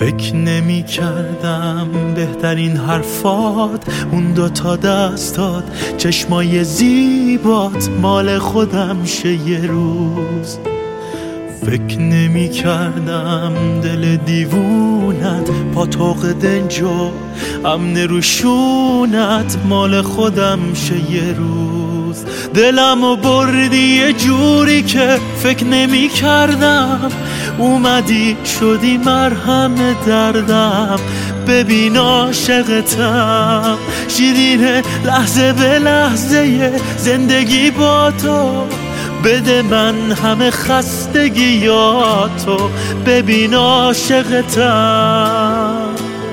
فکر نمی کردم بهترین حرفات اون 2 دستات چشمای زیبات مال خودم شه یه روز. فکر نمی کردم دل دیوونت پاتوق دنجو امن روشونت مال خودم شه یه روز. دلمو بردی یه جوری که فکر نمی کردم، اومدی شدی مرهم دردم. ببین عاشقتم شیرینه لحظه به لحظه زندگی با تو، بده من همه خستگیاتو. ببین عاشقتم.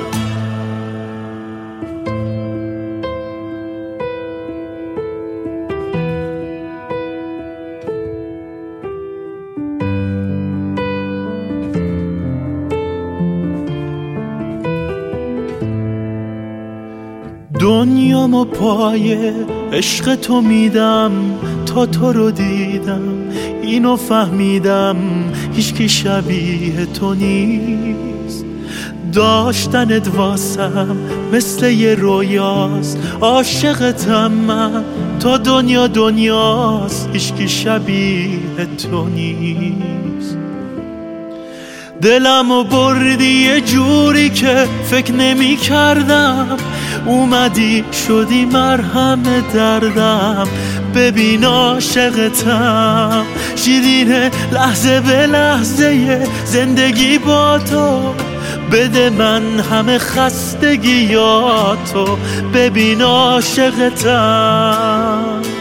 دنیامو پای عشق تو میدم تا تو رو دیدم، اینو فهمیدم هیچکی شبیه تو نیست. داشتنت واسم مثل یه رویاست، عاشقتم من تا دنیا دنیاست، هیچکی شبیه تو نیست. دلمو بردی یه جوری که فکر نمی کردم، اومدی شدی مرهم دردم. ببین عاشقتم شیرینه لحظه به لحظه زندگی با تو، بده من همه خستگیاتو. ببین عاشقتم.